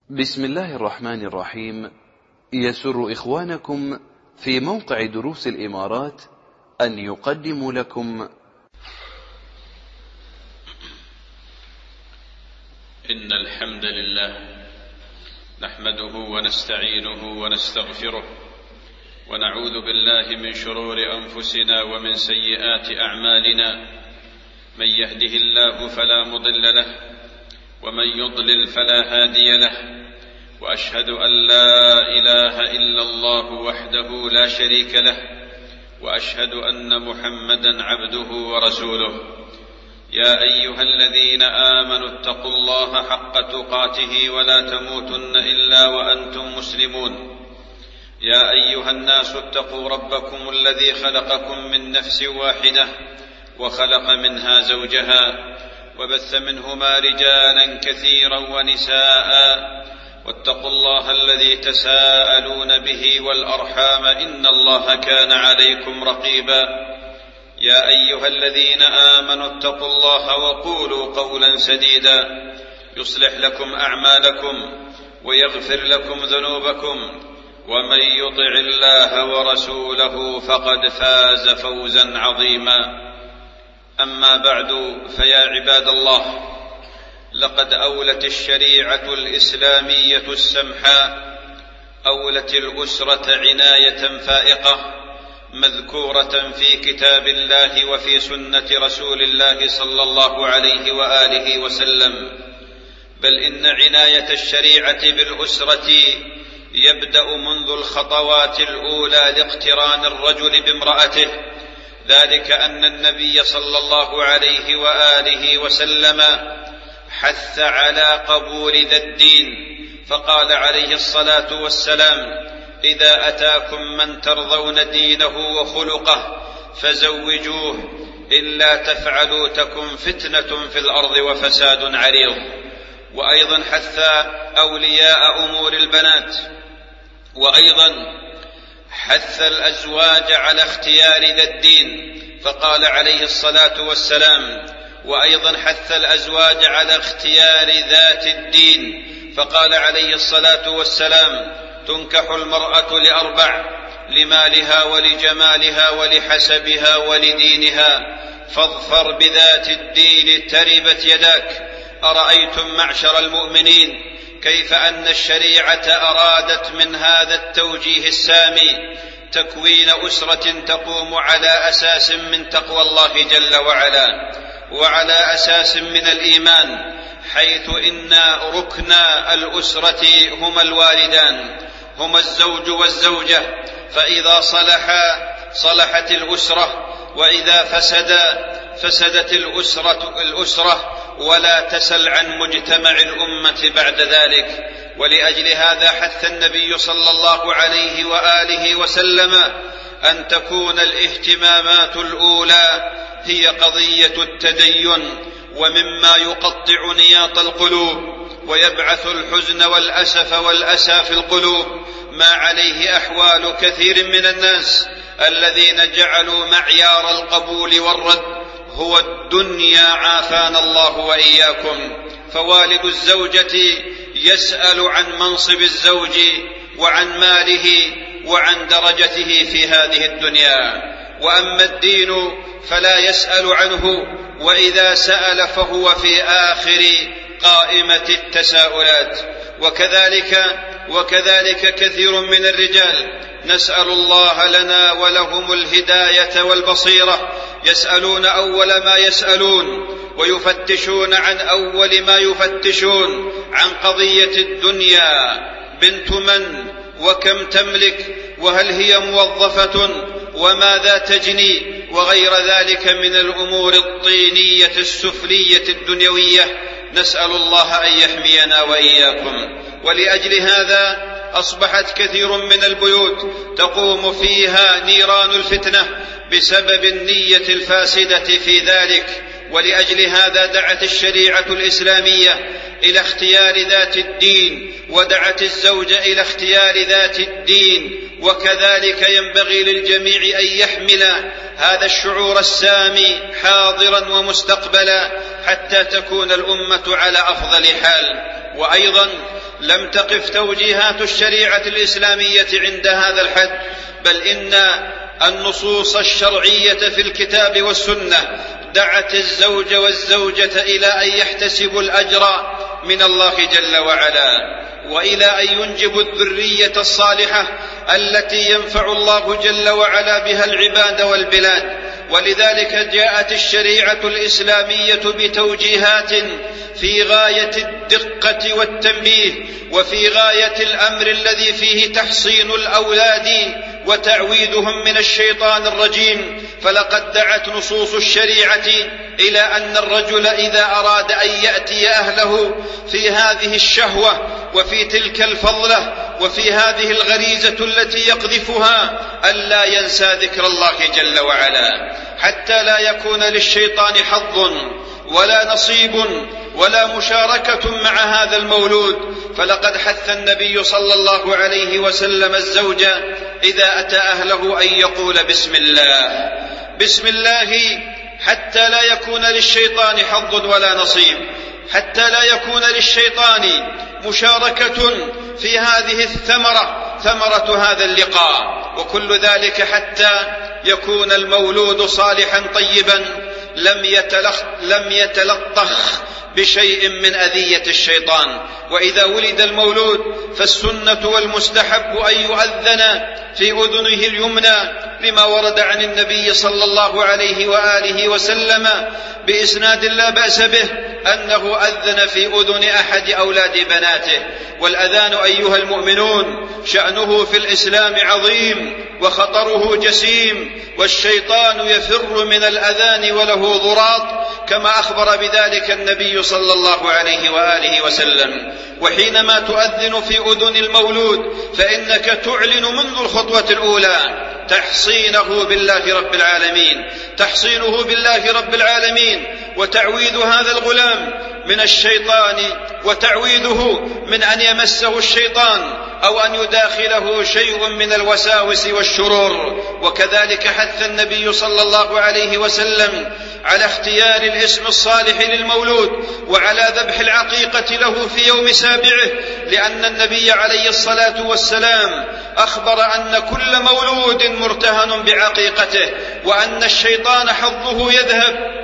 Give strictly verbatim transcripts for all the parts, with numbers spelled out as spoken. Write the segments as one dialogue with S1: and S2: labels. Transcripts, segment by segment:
S1: بسم الله الرحمن الرحيم. يسر إخوانكم في موقع دروس الإمارات أن يقدموا لكم
S2: إن الحمد لله نحمده ونستعينه ونستغفره ونعوذ بالله من شرور أنفسنا ومن سيئات أعمالنا. من يهده الله فلا مضل له ومن يضلل فلا هادي له، وأشهد أن لا إله إلا الله وحده لا شريك له، وأشهد أن محمدا عبده ورسوله. يا أيها الذين آمنوا اتقوا الله حق تقاته ولا تموتن إلا وأنتم مسلمون. يا أيها الناس اتقوا ربكم الذي خلقكم من نفس واحدة وخلق منها زوجها وبث منهما رجالا كثيرا ونساء، واتقوا الله الذي تساءلون به والأرحام إن الله كان عليكم رقيبا. يا أيها الذين آمنوا اتقوا الله وقولوا قولا سديدا يصلح لكم أعمالكم ويغفر لكم ذنوبكم، ومن يطع الله ورسوله فقد فاز فوزا عظيما. أما بعد، فيا عباد الله، لقد أولت الشريعة الإسلامية السمحاء أولت الأسرة عناية فائقة مذكورة في كتاب الله وفي سنة رسول الله صلى الله عليه وآله وسلم، بل إن عناية الشريعة بالأسرة يبدأ منذ الخطوات الأولى لاقتران الرجل بامرأته، ذلك أن النبي صلى الله عليه وآله وسلم حث على قبول ذا الدين، فقال عليه الصلاة والسلام: إذا أتاكم من ترضون دينه وخلقه فزوجوه، إلا تفعلوا تكن فتنة في الأرض وفساد عريض. وأيضا حث أولياء أمور البنات، وأيضا حث الأزواج على اختيار ذا الدين، فقال عليه الصلاة والسلام: وأيضا حث الأزواج على اختيار ذات الدين، فقال عليه الصلاة والسلام: تنكح المرأة لأربع: لمالها ولجمالها ولحسبها ولدينها، فاظفر بذات الدين تربت يداك. أرأيتم معشر المؤمنين كيف أن الشريعة أرادت من هذا التوجيه السامي تكوين أسرة تقوم على أساس من تقوى الله جل وعلا، وعلى أساس من الإيمان، حيث إن ركن الأسرة هما الوالدان، هما الزوج والزوجة، فإذا صلحا صلحت الأسرة، وإذا فسد فسدت الأسرة, الأسرة ولا تسل عن مجتمع الأمة بعد ذلك. ولأجل هذا حث النبي صلى الله عليه وآله وسلم أن تكون الاهتمامات الأولى هي قضية التدين، ومما يقطع نياط القلوب ويبعث الحزن والأسف والأسى في القلوب ما عليه أحوال كثير من الناس الذين جعلوا معيار القبول والرد هو الدنيا، عافانا الله وإياكم. فوالد الزوجة يسأل عن منصب الزوج وعن ماله وعن درجته في هذه الدنيا، وأما الدين فلا يسأل عنه، وإذا سأل فهو في آخر قائمة التساؤلات. وكذلك وكذلك كثير من الرجال، نسأل الله لنا ولهم الهداية والبصيرة، يسألون أول ما يسألون ويفتشون عن أول ما يفتشون عن قضية الدنيا: بنت من، وكم تملك، وهل هي موظفة، وماذا تجني، وغير ذلك من الأمور الطينية السفلية الدنيوية. نسأل الله أن يحمينا وإياكم. ولأجل هذا أصبحت كثير من البيوت تقوم فيها نيران الفتنة بسبب النية الفاسدة في ذلك. ولأجل هذا دعت الشريعة الإسلامية إلى اختيار ذات الدين، ودعت الزوج إلى اختيار ذات الدين. وكذلك ينبغي للجميع أن يحمل هذا الشعور السامي حاضرا ومستقبلا حتى تكون الأمة على أفضل حال. وأيضا لم تقف توجيهات الشريعة الإسلامية عند هذا الحد، بل إن النصوص الشرعية في الكتاب والسنة دعت الزوج والزوجة إلى أن يحتسبوا الأجر من الله جل وعلا، وإلى أن ينجبوا الذرية الصالحة التي ينفع الله جل وعلا بها العباد والبلاد. ولذلك جاءت الشريعة الإسلامية بتوجيهات في غاية الدقة والتنبيه، وفي غاية الأمر الذي فيه تحصين الأولاد وتعويذهم من الشيطان الرجيم. فلقد دعت نصوص الشريعة إلى أن الرجل إذا أراد أن يأتي أهله في هذه الشهوة وفي تلك الفضلة وفي هذه الغريزة التي يقذفها ألا ينسى ذكر الله جل وعلا، حتى لا يكون للشيطان حظ ولا نصيب ولا مشاركة مع هذا المولود. فلقد حث النبي صلى الله عليه وسلم الزوج إذا أتى أهله أن يقول بسم الله بسم الله، حتى لا يكون للشيطان حظ ولا نصيب، حتى لا يكون للشيطان مشاركة في هذه الثمرة، ثمرة هذا اللقاء. وكل ذلك حتى يكون المولود صالحا طيبا لم يتلخ لم يتلطخ بشيء من أذية الشيطان. وإذا ولد المولود فالسنة والمستحب أن يؤذن في أذنه اليمنى، لما ورد عن النبي صلى الله عليه وآله وسلم بإسناد لا بأس به أنه أذن في أذن أحد أولاد بناته. والأذان أيها المؤمنون شأنه في الإسلام عظيم وخطره جسيم، والشيطان يفر من الأذان وله ضراط، كما أخبر بذلك النبي صلى الله عليه وآله وسلم. وحينما تؤذن في أذن المولود فإنك تعلن منذ الخطوة الأولى تحصينه بالله رب العالمين، تحصينه بالله رب العالمين، وتعويذ هذا الغلام من الشيطان، وتعويذه من أن يمسه الشيطان أو أن يداخله شيء من الوساوس والشرور. وكذلك حث النبي صلى الله عليه وسلم على اختيار الاسم الصالح للمولود وعلى ذبح العقيقة له في يوم سابعه، لأن النبي عليه الصلاة والسلام أخبر أن كل مولود مرتهن بعقيقته، وأن الشيطان حظه يذهب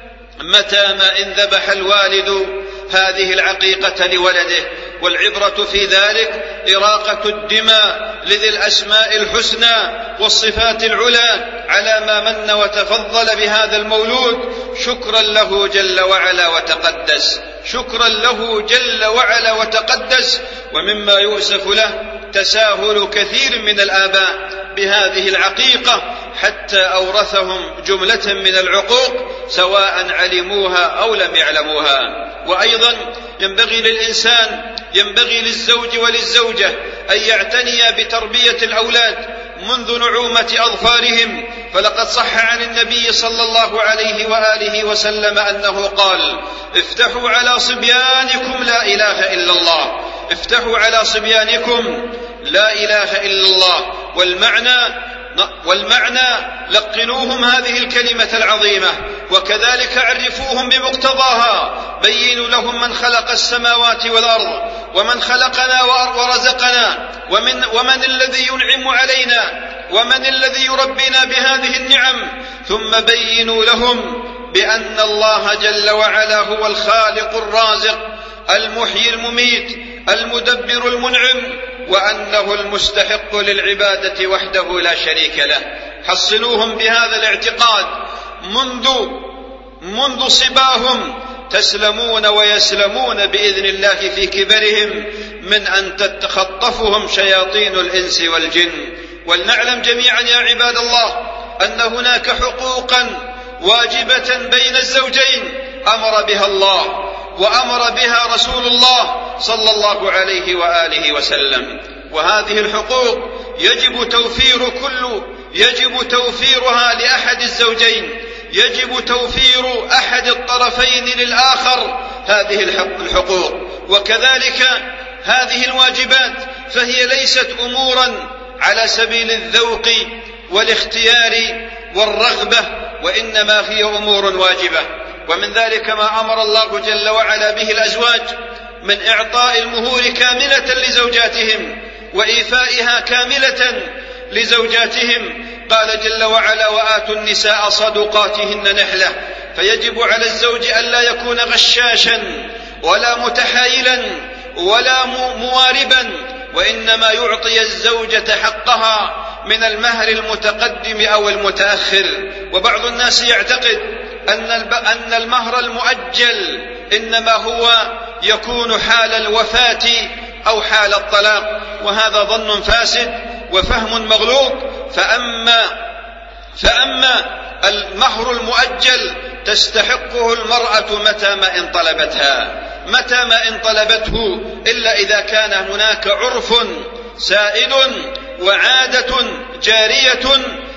S2: متى ما إن ذبح الوالد هذه العقيقة لولده. والعبرة في ذلك إراقة الدماء لذي الأسماء الحسنى والصفات العلى على ما من وتفضل بهذا المولود، شكرا له جل وعلا وتقدس، شكرا له جل وعلا وتقدس. ومما يؤسف له تساهل كثير من الآباء بهذه العقيقة حتى أورثهم جملة من العقوق سواء علموها أو لم يعلموها. وأيضا ينبغي للإنسان ينبغي للزوج وللزوجة أن يعتني بتربية الأولاد منذ نعومة أظفارهم. فلقد صح عن النبي صلى الله عليه وآله وسلم أنه قال: افتحوا على صبيانكم لا إله إلا الله، افتحوا على صبيانكم لا إله إلا الله. والمعنى والمعنى لقنوهم هذه الكلمة العظيمة، وكذلك عرفوهم بمقتضاها، بينوا لهم من خلق السماوات والأرض ومن خلقنا ورزقنا ومن, ومن الذي ينعم علينا ومن الذي يربينا بهذه النعم، ثم بينوا لهم بأن الله جل وعلا هو الخالق الرازق المحيي المميت المدبر المنعم، وأنه المستحق للعبادة وحده لا شريك له. حصنوهم بهذا الاعتقاد منذ منذ صباهم، تسلمون ويسلمون بإذن الله في كبرهم من أن تتخطفهم شياطين الإنس والجن. ولنعلم جميعا يا عباد الله أن هناك حقوقا واجبة بين الزوجين أمر بها الله وأمر بها رسول الله صلى الله عليه وآله وسلم، وهذه الحقوق يجب توفير كل يجب توفيرها لأحد الزوجين، يجب توفير أحد الطرفين للآخر هذه الحقوق. وكذلك هذه الواجبات فهي ليست أمورا على سبيل الذوق والاختيار والرغبة، وإنما هي أمور واجبة. ومن ذلك ما أمر الله جل وعلا به الأزواج من إعطاء المهور كاملة لزوجاتهم وإيفائها كاملة لزوجاتهم. قال جل وعلا: وآتوا النساء صدقاتهن نحلة. فيجب على الزوج ألا يكون غشاشا ولا متحايلا ولا مواربا، وإنما يعطي الزوجة حقها من المهر المتقدم أو المتأخر. وبعض الناس يعتقد أن المهر المؤجل إنما هو يكون حال الوفاة أو حال الطلاق، وهذا ظن فاسد وفهم مغلوط. فأما, فأما المهر المؤجل تستحقه المرأة متى ما إن طلبتها متى ما إن طلبته، إلا إذا كان هناك عرف سائد وعادة جارية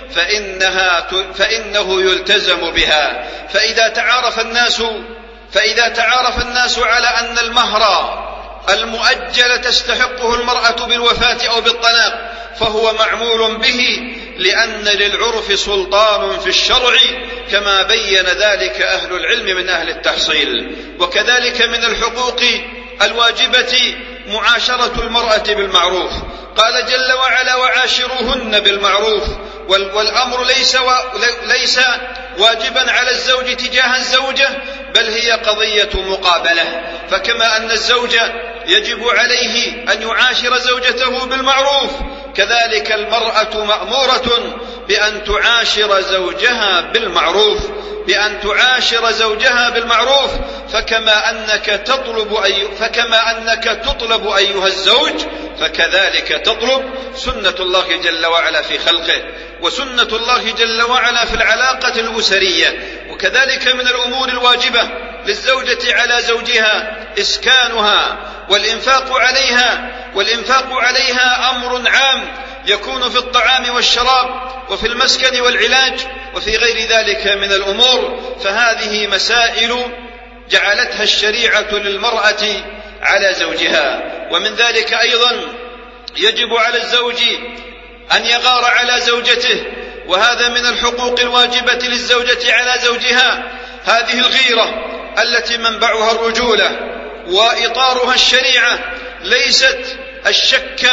S2: فإنها فإنه يلتزم بها. فإذا تعارف الناس فإذا تعارف الناس على أن المهر المؤجل تستحقه المرأة بالوفاة أو بالطلاق فهو معمول به، لأن للعرف سلطان في الشرع كما بين ذلك أهل العلم من أهل التحصيل. وكذلك من الحقوق الواجبة معاشرة المرأة بالمعروف. قال جل وعلا: وعاشروهن بالمعروف. والأمر ليس, و... ليس واجبا على الزوج تجاه الزوجة، بل هي قضية مقابلة. فكما أن الزوج يجب عليه أن يعاشر زوجته بالمعروف، كذلك المرأة مأمورة بأن تعاشر زوجها بالمعروف بأن تعاشر زوجها بالمعروف. فكما أنك تطلب أي فكما أنك تطلب أيها الزوج، فكذلك تطلب سنة الله جل وعلا في خلقه، وسنة الله جل وعلا في العلاقة الأسرية. وكذلك من الأمور الواجبة للزوجة على زوجها إسكانها والإنفاق عليها. والإنفاق عليها أمر عام يكون في الطعام والشراب وفي المسكن والعلاج وفي غير ذلك من الأمور. فهذه مسائل جعلتها الشريعة للمرأة على زوجها. ومن ذلك أيضا يجب على الزوج أن يغار على زوجته، وهذا من الحقوق الواجبة للزوجة على زوجها. هذه الغيرة التي منبعها الرجولة وإطارها الشريعة ليست الشك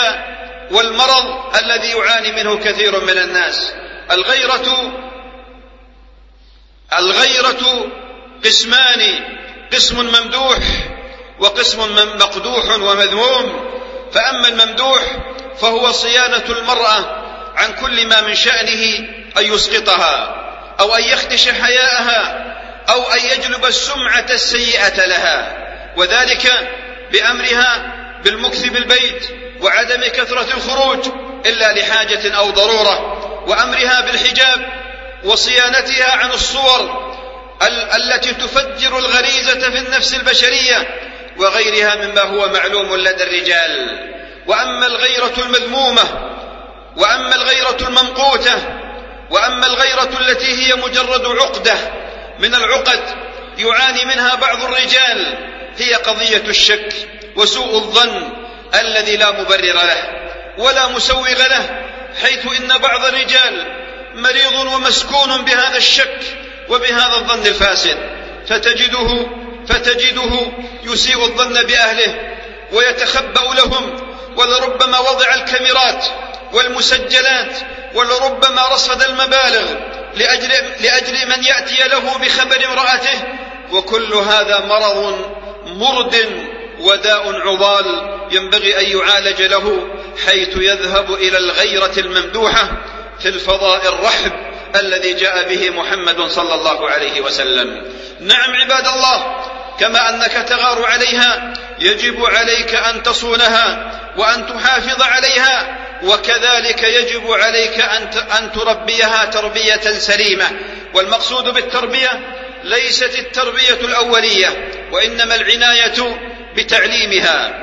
S2: والمرض الذي يعاني منه كثير من الناس. الغيرة الغيرة قسمان: قسم ممدوح وقسم مقدوح ومذموم. فأما الممدوح فهو صيانة المرأة عن كل ما من شأنه أن يسقطها أو أن يخدش حياءها أو أن يجلب السمعة السيئة لها، وذلك بأمرها بالمكث بالبيت وعدم كثرة الخروج إلا لحاجة أو ضرورة، وأمرها بالحجاب وصيانتها عن الصور التي تفجر الغريزة في النفس البشرية وغيرها مما هو معلوم لدى الرجال. وأما الغيرة المذمومة وأما الغيرة الممقوتة وأما الغيرة التي هي مجرد عقدة من العقد يعاني منها بعض الرجال، هي قضية الشك وسوء الظن الذي لا مبرر له ولا مسوغ له، حيث إن بعض الرجال مريض ومسكون بهذا الشك وبهذا الظن الفاسد، فتجده, فتجده يسيء الظن بأهله ويتخبأ لهم، ولربما وضع الكاميرات والمسجلات ولربما رصد المبالغ لأجل, لأجل من يأتي له بخبر امرأته. وكل هذا مرض مرد وداء عضال ينبغي أن يعالج له، حيث يذهب إلى الغيرة الممدوحة في الفضاء الرحب الذي جاء به محمد صلى الله عليه وسلم. نعم عباد الله، كما أنك تغار عليها يجب عليك أن تصونها وأن تحافظ عليها، وكذلك يجب عليك أن تربيها تربية سليمة. والمقصود بالتربية ليست التربية الأولية، وإنما العناية بتعليمها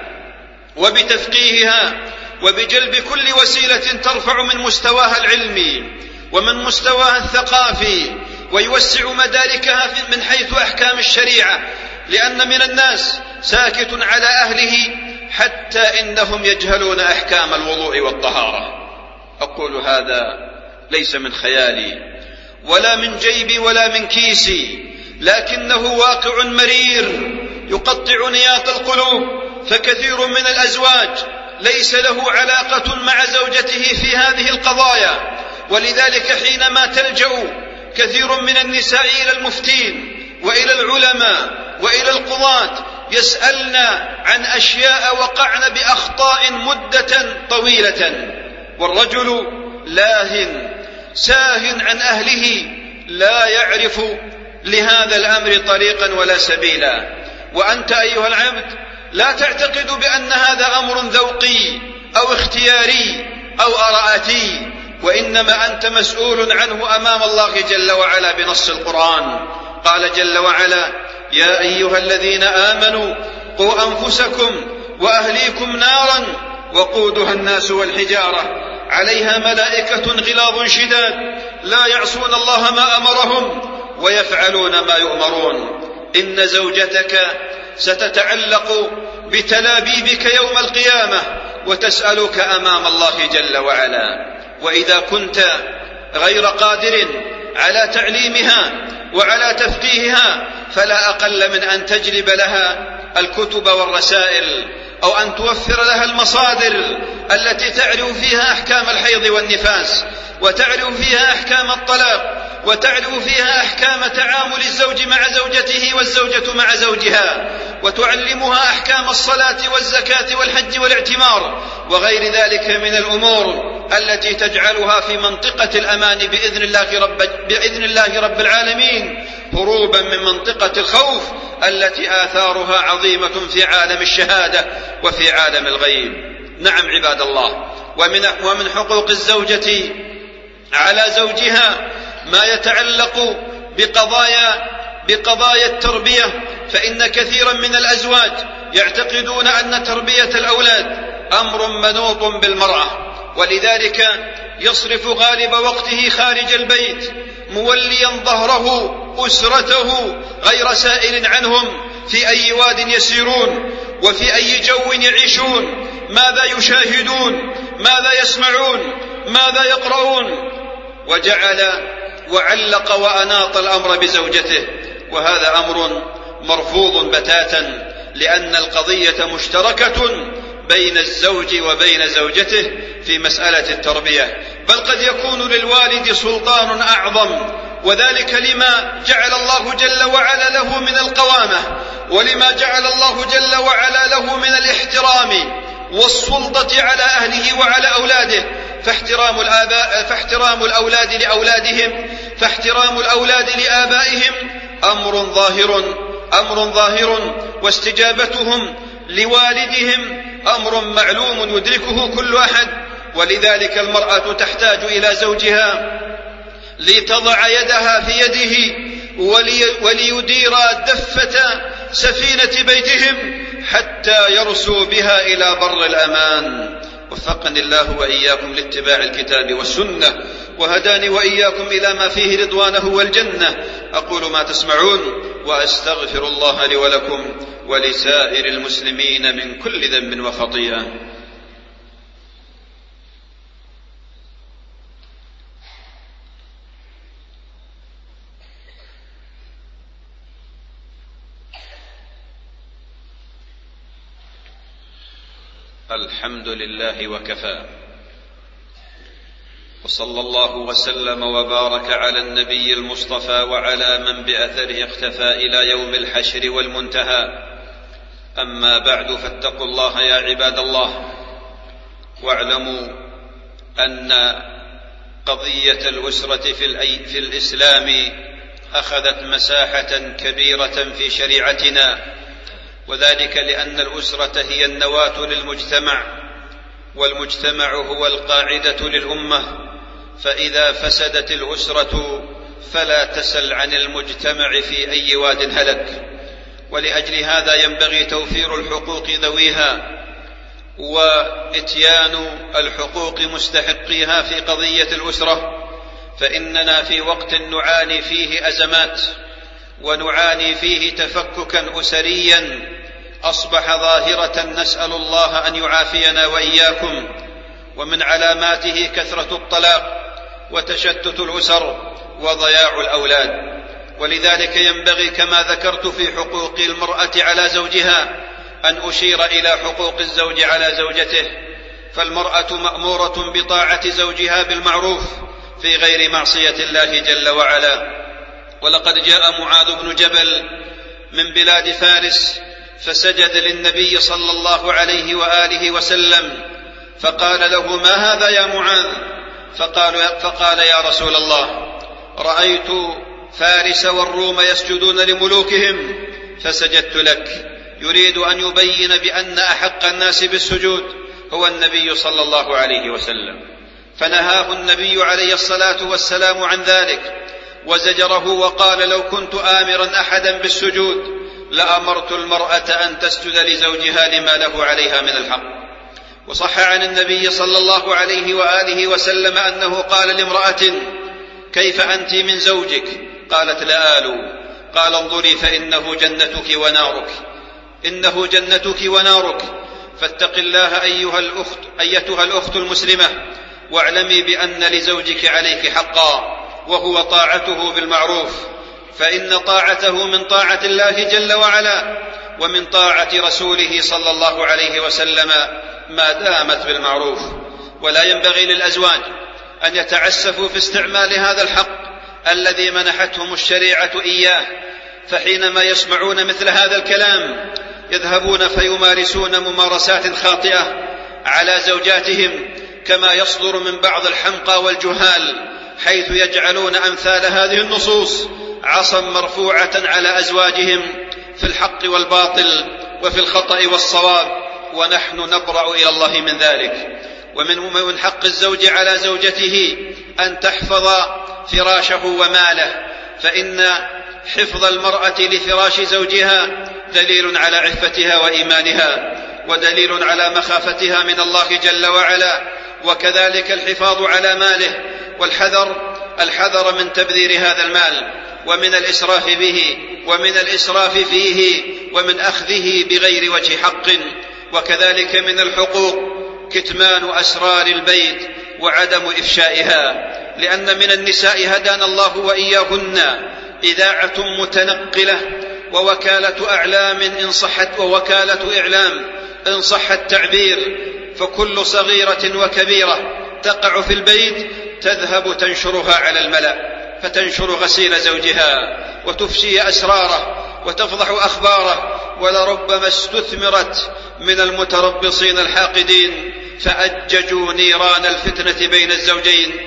S2: وبتفقيهها وبجلب كل وسيلة ترفع من مستواها العلمي ومن مستواها الثقافي ويوسع مداركها من حيث أحكام الشريعة، لأن من الناس ساكت على أهله حتى إنهم يجهلون أحكام الوضوء والطهارة. أقول هذا ليس من خيالي ولا من جيبي ولا من كيسي، لكنه واقع مرير يقطع نيات القلوب، فكثير من الأزواج ليس له علاقة مع زوجته في هذه القضايا، ولذلك حينما تلجأ كثير من النساء إلى المفتين وإلى العلماء وإلى القضاة يسألن عن أشياء وقعن بأخطاء مدة طويلة، والرجل لاهٍ ساهٍ عن أهله لا يعرف لهذا الأمر طريقا ولا سبيلا. وأنت أيها العبد لا تعتقد بأن هذا أمر ذوقي أو اختياري أو أرائتي، وإنما أنت مسؤول عنه أمام الله جل وعلا بنص القرآن. قال جل وعلا: يا أيها الذين آمنوا قوا أنفسكم وأهليكم نارا وقودها الناس والحجارة عليها ملائكة غلاظ شداد لا يعصون الله ما أمرهم ويفعلون ما يؤمرون. إن زوجتك ستتعلق بتلابيبك يوم القيامة وتسألك أمام الله جل وعلا. وإذا كنت غير قادر على تعليمها وعلى تفقيهها فلا أقل من أن تجلب لها الكتب والرسائل، أو أن توفر لها المصادر التي تعرف فيها أحكام الحيض والنفاس، وتعرف فيها أحكام الطلاق، وتعرف فيها أحكام تعامل الزوج مع زوجته والزوجة مع زوجها، وتعلمها أحكام الصلاة والزكاة والحج والاعتمار وغير ذلك من الأمور التي تجعلها في منطقة الأمان بإذن الله رب, بإذن الله رب العالمين، هروبا من منطقة الخوف التي آثارها عظيمة في عالم الشهادة وفي عالم الغيب. نعم عباد الله، ومن, ومن حقوق الزوجة على زوجها ما يتعلق بقضايا, بقضايا التربية، فإن كثيرا من الأزواج يعتقدون أن تربية الأولاد أمر منوط بالمرأة، ولذلك يصرف غالب وقته خارج البيت موليا ظهره أسرته غير سائل عنهم في أي واد يسيرون وفي أي جو يعيشون، ماذا يشاهدون، ماذا يسمعون، ماذا يقرؤون، وجعل وعلق وأناط الأمر بزوجته، وهذا أمر مرفوض بتاتا، لأن القضية مشتركة بين الزوج وبين زوجته في مسألة التربية، بل قد يكون للوالد سلطان أعظم، وذلك لما جعل الله جل وعلا له من القوامة، ولما جعل الله جل وعلا له من الاحترام والسلطة على أهله وعلى أولاده. فاحترام الآباء فاحترام الأولاد لأولادهم فاحترام الأولاد لآبائهم أمر ظاهر أمر ظاهر واستجابتهم لوالدهم أمر معلوم يدركه كل أحد. ولذلك المرأة تحتاج إلى زوجها لتضع يدها في يده ولي وليدير دفة سفينة بيتهم حتى يرسوا بها إلى بر الأمان. وفقني الله وإياكم لاتباع الكتاب والسنة، وهداني وإياكم إلى ما فيه رضوانه والجنة. أقول ما تسمعون وأستغفر الله لي ولكم ولسائر المسلمين من كل ذنب وخطيئة. الحمد لله وكفى، وصلى الله وسلم وبارك على النبي المصطفى وعلى من بأثره اختفى إلى يوم الحشر والمنتهى. أما بعد، فاتقوا الله يا عباد الله، واعلموا أن قضية الأسرة في الإسلام أخذت مساحة كبيرة في شريعتنا، وذلك لأن الأسرة هي النواة للمجتمع، والمجتمع هو القاعدة للأمة، فإذا فسدت الأسرة فلا تسل عن المجتمع في أي واد هلك. ولأجل هذا ينبغي توفير الحقوق ذويها وإتيان الحقوق مستحقيها في قضية الأسرة، فإننا في وقت نعاني فيه أزمات ونعاني فيه تفككا أسريا أصبح ظاهرة، نسأل الله أن يعافينا وإياكم. ومن علاماته كثرة الطلاق وتشتت الأسر وضياع الأولاد. ولذلك ينبغي كما ذكرت في حقوق المرأة على زوجها أن أشير إلى حقوق الزوج على زوجته. فالمرأة مأمورة بطاعة زوجها بالمعروف في غير معصية الله جل وعلا. ولقد جاء معاذ بن جبل من بلاد فارس فسجد للنبي صلى الله عليه وآله وسلم، فقال له: ما هذا يا معاذ؟ فقال, فقال: يا رسول الله، رأيت فارس والروم يسجدون لملوكهم فسجدت لك. يريد أن يبين بأن أحق الناس بالسجود هو النبي صلى الله عليه وسلم، فنهاه النبي عليه الصلاة والسلام عن ذلك وزجره وقال: لو كنت آمرا أحدا بالسجود لأمرت المرأة أن تسجد لزوجها لما له عليها من الحق. وصح عن النبي صلى الله عليه وآله وسلم أنه قال لامرأة: كيف أنت من زوجك؟ قالت: لا آلو. قال: انظري فإنه جنتك ونارك، إنه جنتك ونارك. فاتق الله أيها الأخت أيتها الأخت المسلمة، واعلمي بأن لزوجك عليك حقا، وهو طاعته بالمعروف، فإن طاعته من طاعة الله جل وعلا ومن طاعة رسوله صلى الله عليه وسلم ما دامت بالمعروف. ولا ينبغي للأزواج أن يتعسفوا في استعمال هذا الحق الذي منحتهم الشريعة إياه، فحينما يسمعون مثل هذا الكلام يذهبون فيمارسون ممارسات خاطئة على زوجاتهم، كما يصدر من بعض الحمقى والجهال، حيث يجعلون أمثال هذه النصوص عصا مرفوعة على أزواجهم في الحق والباطل وفي الخطأ والصواب، ونحن نبرأ إلى الله من ذلك. ومن حق الزوج على زوجته أن تحفظ فراشه وماله، فإن حفظ المرأة لفراش زوجها دليل على عفتها وإيمانها، ودليل على مخافتها من الله جل وعلا، وكذلك الحفاظ على ماله والحذر الحذر من تبذير هذا المال ومن الإسراف به ومن الإسراف فيه ومن أخذه بغير وجه حق. وكذلك من الحقوق كتمان أسرار البيت وعدم إفشائها، لأن من النساء هدانا الله وإياهن إذاعة متنقلة ووكالة أعلام إن صحت ووكالة إعلام إن صح التعبير، فكل صغيرة وكبيرة تقع في البيت تذهب تنشرها على الملأ، فتنشر غسيل زوجها وتفشي أسراره وتفضح أخباره، ولربما استثمرت من المتربصين الحاقدين فأججوا نيران الفتنة بين الزوجين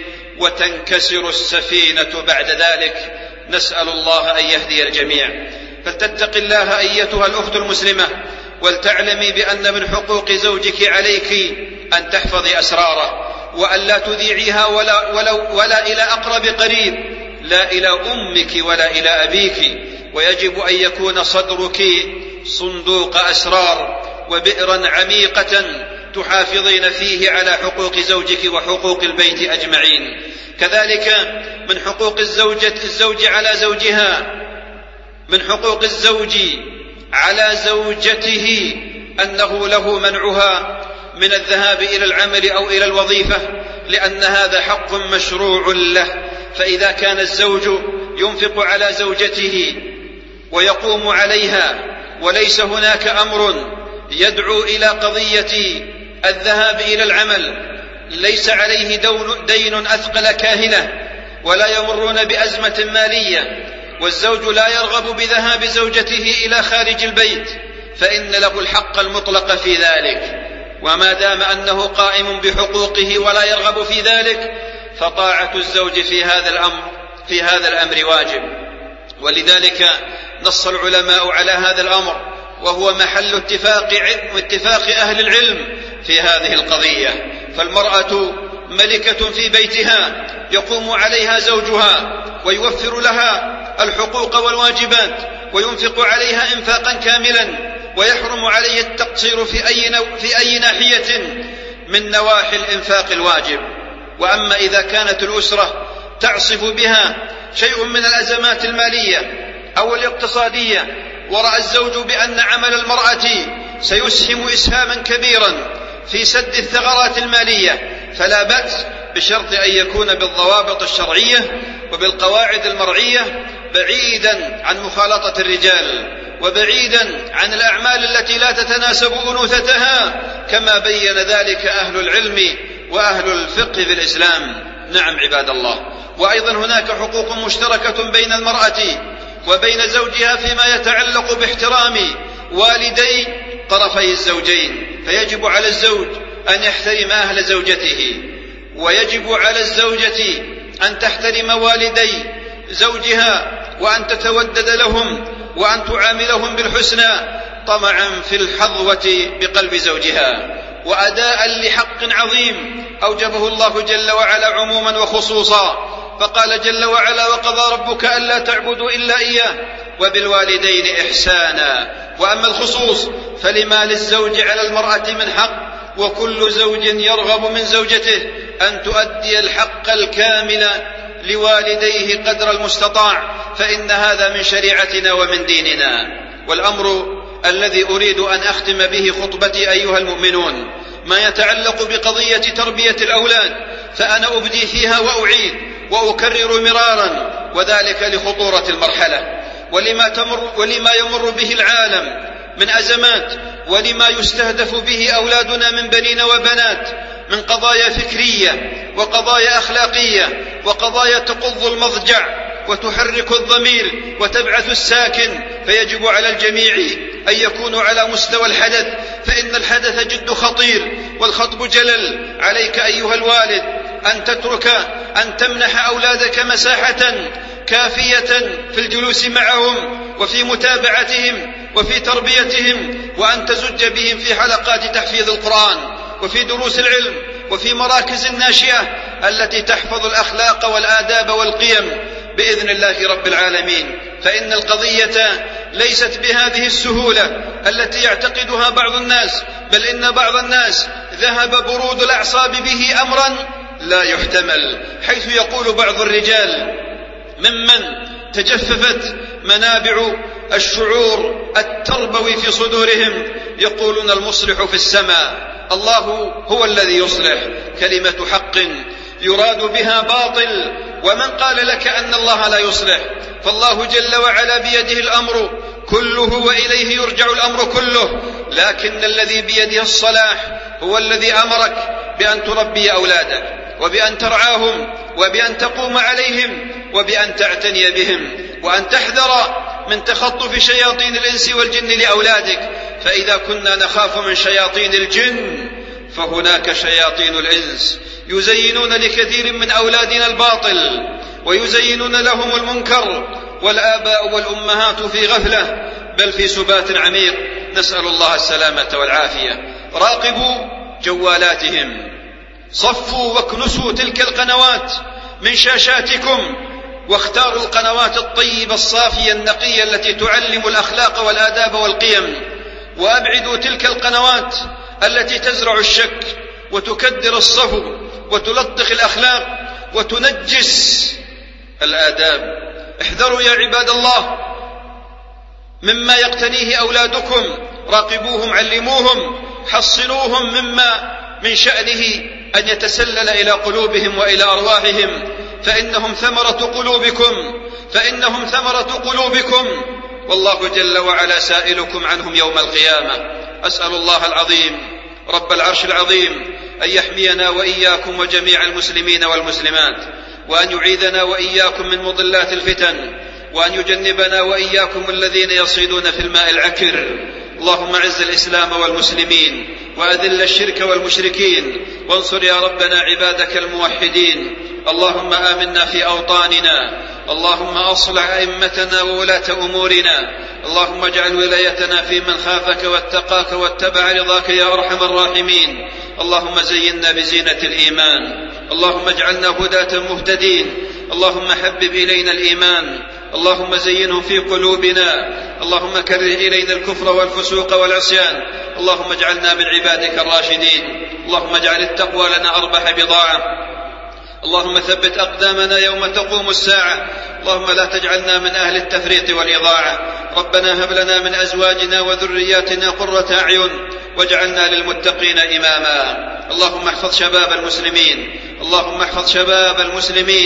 S2: وتنكسر السفينة بعد ذلك. نسأل الله أن يهدي الجميع. فلتتق الله أيتها الأخت المسلمة، ولتعلمي بأن من حقوق زوجك عليك أن تحفظي أسراره، وأن لا تذيعيها ولا, ولا, ولا إلى أقرب قريب، لا إلى أمك ولا إلى أبيك. ويجب أن يكون صدرك صندوق أسرار وبئرا عميقة تحافظين فيه على حقوق زوجك وحقوق البيت أجمعين. كذلك من حقوق الزوجة الزوج على زوجها، من حقوق الزوج على زوجته أنه له منعها من الذهاب إلى العمل أو إلى الوظيفة، لأن هذا حق مشروع له. فإذا كان الزوج ينفق على زوجته ويقوم عليها وليس هناك أمر يدعو إلى قضية الذهاب إلى العمل، ليس عليه دين أثقل كاهنة ولا يمرون بأزمة مالية، والزوج لا يرغب بذهاب زوجته إلى خارج البيت، فإن له الحق المطلق في ذلك. وما دام أنه قائم بحقوقه ولا يرغب في ذلك، فطاعة الزوج في هذا الأمر في هذا الأمر واجب. ولذلك نص العلماء على هذا الأمر، وهو محل اتفاق اتفاق أهل العلم في هذه القضية. فالمرأة ملكة في بيتها يقوم عليها زوجها ويوفر لها الحقوق والواجبات وينفق عليها إنفاقا كاملا، ويحرم عليه التقصير في أي, نو في أي ناحية من نواحي الإنفاق الواجب. وأما إذا كانت الأسرة تعصف بها شيء من الأزمات المالية أو الاقتصادية، ورأى الزوج بأن عمل المرأة سيسهم إسهاما كبيرا في سد الثغرات المالية، فلا بأس، بشرط أن يكون بالضوابط الشرعية وبالقواعد المرعية بعيدا عن مخالطة الرجال وبعيدا عن الأعمال التي لا تتناسب أنوثتها، كما بين ذلك أهل العلم وأهل الفقه في الإسلام. نعم عباد الله، وأيضا هناك حقوق مشتركة بين المرأة وبين زوجها فيما يتعلق باحترام والدي طرفي الزوجين، فيجب على الزوج أن يحترم أهل زوجته، ويجب على الزوجة أن تحترم والدي زوجها وأن تتودد لهم وأن تعاملهم بالحسنى طمعا في الحظوة بقلب زوجها، وأداء لحق عظيم أوجبه الله جل وعلا عموما وخصوصا، فقال جل وعلا: وقضى ربك ألا تعبدوا إلا إياه وبالوالدين إحسانا. وأما الخصوص فلما للزوج على المرأة من حق، وكل زوج يرغب من زوجته أن تؤدي الحق الكامل لوالديه قدر المستطاع، فإن هذا من شريعتنا ومن ديننا. والأمر الذي أريد أن أختم به خطبتي أيها المؤمنون ما يتعلق بقضية تربية الأولاد، فأنا أبدي فيها وأعيد وأكرر مرارا، وذلك لخطورة المرحلة ولما, تمر ولما يمر به العالم من أزمات، ولما يستهدف به أولادنا من بنين وبنات من قضايا فكرية وقضايا أخلاقية وقضايا تقض المضجع وتحرك الضمير وتبعث الساكن. فيجب على الجميع أن يكونوا على مستوى الحدث، فإن الحدث جد خطير والخطب جلل. عليك أيها الوالد أن تترك أن تمنح أولادك مساحة كافية في الجلوس معهم وفي متابعتهم وفي تربيتهم، وأن تزج بهم في حلقات تحفيظ القرآن وفي دروس العلم وفي مراكز الناشئة التي تحفظ الأخلاق والآداب والقيم بإذن الله رب العالمين. فإن القضية ليست بهذه السهولة التي يعتقدها بعض الناس، بل إن بعض الناس ذهب برود الأعصاب به أمرا لا يحتمل، حيث يقول بعض الرجال ممن تجففت منابع الشعور التربوي في صدورهم، يقولون: المصلح في السماء، الله هو الذي يصلح. كلمة حق يراد بها باطل، ومن قال لك أن الله لا يصلح؟ فالله جل وعلا بيده الأمر كله وإليه يرجع الأمر كله، لكن الذي بيده الصلاح هو الذي أمرك بأن تربي أولادك وبأن ترعاهم وبأن تقوم عليهم وبأن تعتني بهم، وأن تحذر من تخطف شياطين الإنس والجن لأولادك. فإذا كنا نخاف من شياطين الجن فهناك شياطين الإنس يزينون لكثير من أولادنا الباطل ويزينون لهم المنكر، والآباء والأمهات في غفلة بل في سبات عميق، نسأل الله السلامة والعافية. راقبوا جوالاتهم، صفوا واكنسوا تلك القنوات من شاشاتكم، واختاروا القنوات الطيبة الصافية النقية التي تعلم الأخلاق والآداب والقيم، وأبعدوا تلك القنوات التي تزرع الشك وتكدر الصفو وتلطخ الأخلاق وتنجس الآداب. احذروا يا عباد الله مما يقتنيه أولادكم، راقبوهم، علموهم، حصنوهم مما من شأنه أن يتسلل إلى قلوبهم وإلى أرواحهم، فإنهم ثمرة قلوبكم فإنهم ثمرة قلوبكم والله جل وعلا سائلكم عنهم يوم القيامة. أسأل الله العظيم رب العرش العظيم أن يحمينا وإياكم وجميع المسلمين والمسلمات، وأن يعيذنا وإياكم من مضلات الفتن، وأن يجنبنا وإياكم الذين يصيدون في الماء العكر. اللهم اعز الإسلام والمسلمين وأذل الشرك والمشركين، وانصر يا ربنا عبادك الموحدين. اللهم آمنا في أوطاننا، اللهم أصلح أئمتنا وولاة أمورنا، اللهم اجعل ولايتنا في من خافك واتقاك واتبع رضاك يا أرحم الراحمين. اللهم زينا بزينة الإيمان، اللهم اجعلنا هداة مهتدين، اللهم حبب إلينا الإيمان، اللهم زينه في قلوبنا، اللهم كره إلينا الكفر والفسوق والعصيان، اللهم اجعلنا من عبادك الراشدين. اللهم اجعل التقوى لنا أربح بضاعة، اللهم ثبت أقدامنا يوم تقوم الساعة، اللهم لا تجعلنا من أهل التفريط والإضاعة. ربنا هب لنا من أزواجنا وذرياتنا قرة أعين واجعلنا للمتقين إماما. اللهم احفظ شباب المسلمين، اللهم احفظ شباب المسلمين،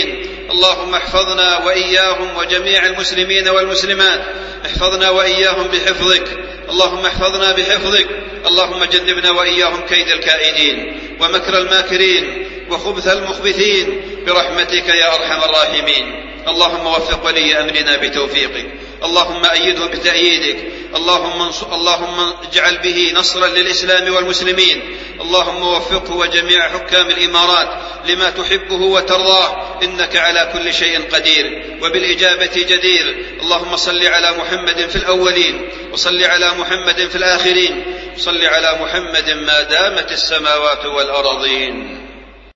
S2: اللهم احفظنا وإياهم وجميع المسلمين والمسلمات، احفظنا وإياهم بحفظك، اللهم احفظنا بحفظك، اللهم جنبنا وإياهم كيد الكائدين ومكر الماكرين وخبث المخبثين برحمتك يا أرحم الراحمين. اللهم وفق ولي أمرنا بتوفيقك، اللهم أيده بتأييدك، اللهم, اللهم اجعل به نصرا للإسلام والمسلمين، اللهم وفقه وجميع حكام الإمارات لما تحبه وترضاه، إنك على كل شيء قدير وبالإجابة جدير. اللهم صل على محمد في الأولين وصل على محمد في الآخرين، صل على محمد ما دامت السماوات والأرضين.